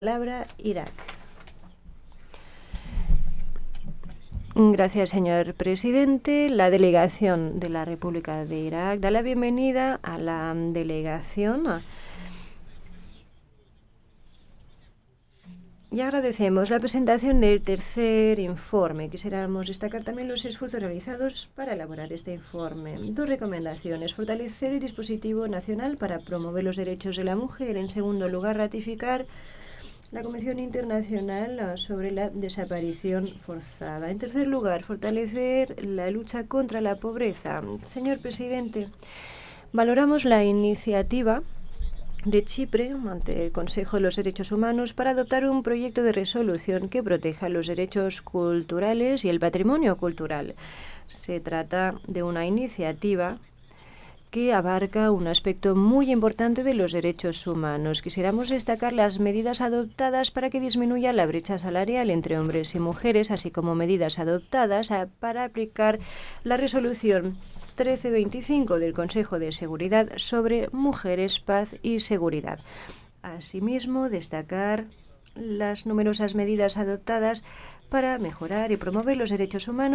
Palabra Irak. Gracias, señor presidente. La delegación de la República de Irak da la bienvenida a la delegación y agradecemos la presentación del tercer informe. Quisiéramos destacar también los esfuerzos realizados para elaborar este informe. Dos recomendaciones: fortalecer el dispositivo nacional para promover los derechos de la mujer. En segundo lugar, ratificar la Convención Internacional sobre la Desaparición Forzada. En tercer lugar, fortalecer la lucha contra la pobreza. Señor presidente, valoramos la iniciativa de Chipre ante el Consejo de los Derechos Humanos para adoptar un proyecto de resolución que proteja los derechos culturales y el patrimonio cultural. Se trata de una iniciativa que abarca un aspecto muy importante de los derechos humanos. Quisiéramos destacar las medidas adoptadas para que disminuya la brecha salarial entre hombres y mujeres, así como medidas adoptadas para aplicar la resolución 1325 del Consejo de Seguridad sobre mujeres, paz y seguridad. Asimismo, destacar las numerosas medidas adoptadas para mejorar y promover los derechos humanos